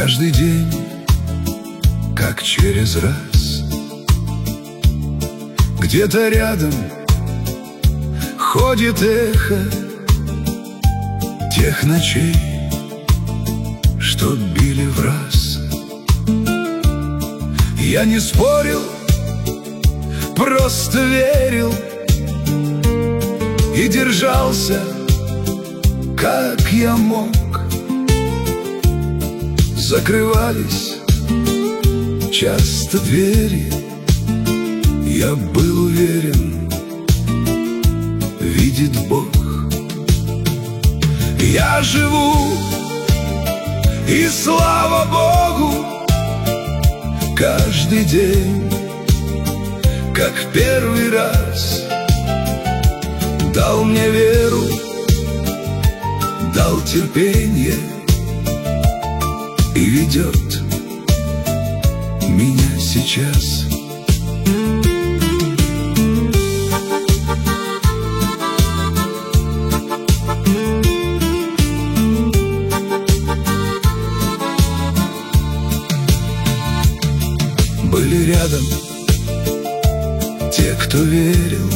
Каждый день, как через раз, где-то рядом ходит эхо тех ночей, что били в раз. Я не спорил, просто верил и держался, как я мог. Закрывались часто двери, я был уверен, видит Бог. Я живу, и слава Богу, каждый день, как первый раз, дал мне веру, дал терпение и ведет меня сейчас. Были рядом те, кто верил,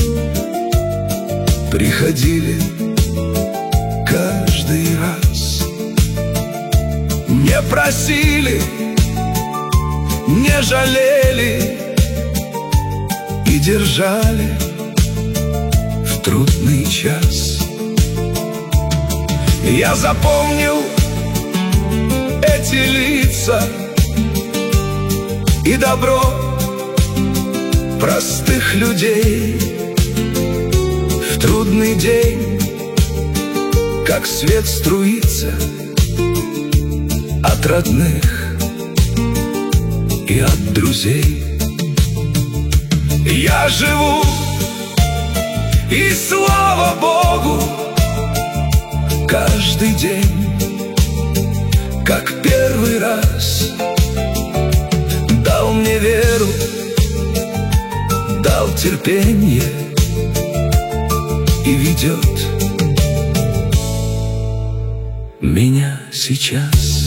приходили каждый раз. Не просили, не жалели и держали в трудный час. Я запомнил эти лица и добро простых людей. В трудный день, как свет струится от родных и от друзей. Я живу, и слава Богу, каждый день, как первый раз, дал мне веру, дал терпение и ведет меня сейчас.